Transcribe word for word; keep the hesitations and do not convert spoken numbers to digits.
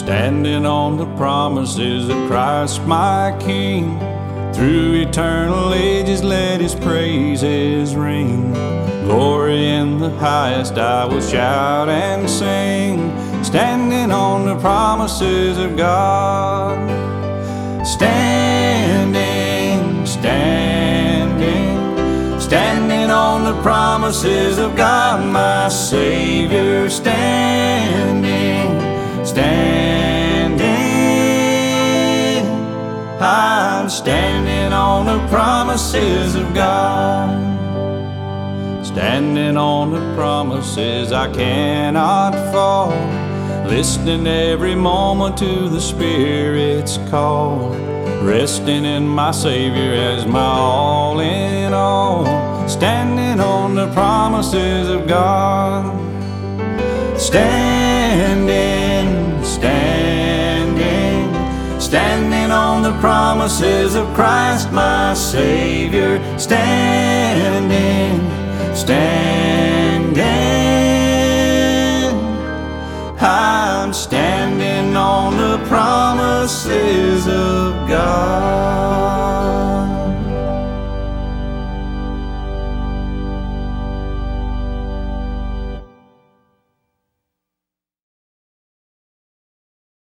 standing on the promises of Christ my King. Through eternal ages let His praises ring. Glory in the highest I will shout and sing, standing on the promises of God. Standing, standing, standing on the promises of God my Savior. Standing, standing, I'm standing on the promises of God. Standing on the promises I cannot fall, listening every moment to the Spirit's call, resting in my Savior as my all in all. Standing on the promises of God. Standing, standing, standing on the promises of Christ my Savior. Standing, standing, I'm standing on the promises of God.